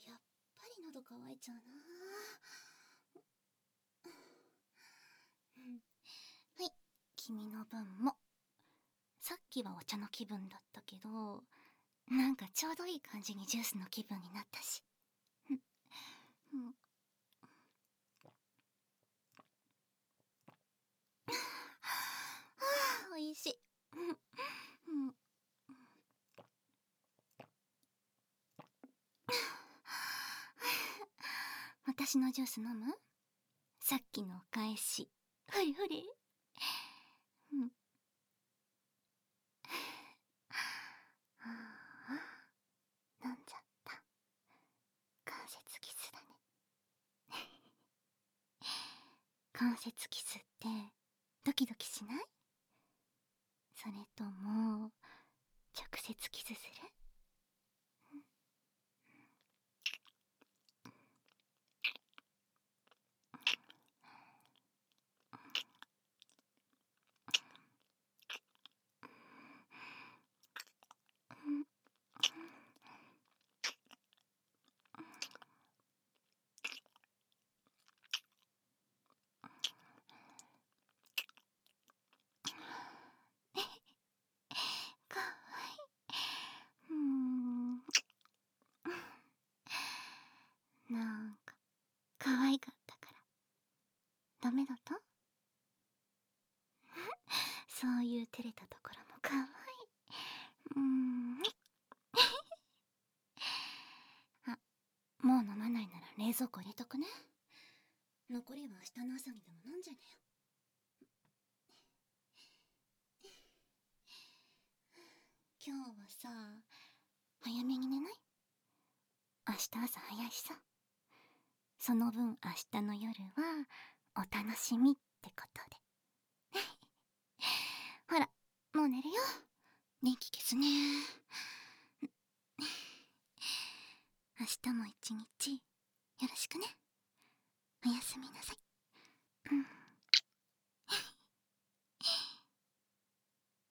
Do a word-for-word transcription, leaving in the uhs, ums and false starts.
やっぱり喉乾いちゃうな。はい、君の分も。さっきはお茶の気分だったけど、なんかちょうどいい感じにジュースの気分になったし。うん、おいしい。うん、私のジュース飲む？さっきのお返し。ほれほれ。うん。ああ、飲んじゃった。関節キスだね。関節キスってドキドキしない？それとも直接キスする？かわいい。うーん。なんか可愛かったからダメだった？そういう照れたところも可愛い。うーん。あ、もう飲まないなら冷蔵庫入れとくね。残りは明日の朝にでも飲んじゃねよ。今日はさ、早めに寝ない？明日朝早いしさ。その分明日の夜はお楽しみってことで。ほら、もう寝るよ。電気消すね。明日も一日よろしくね。おやすみなさい。うん。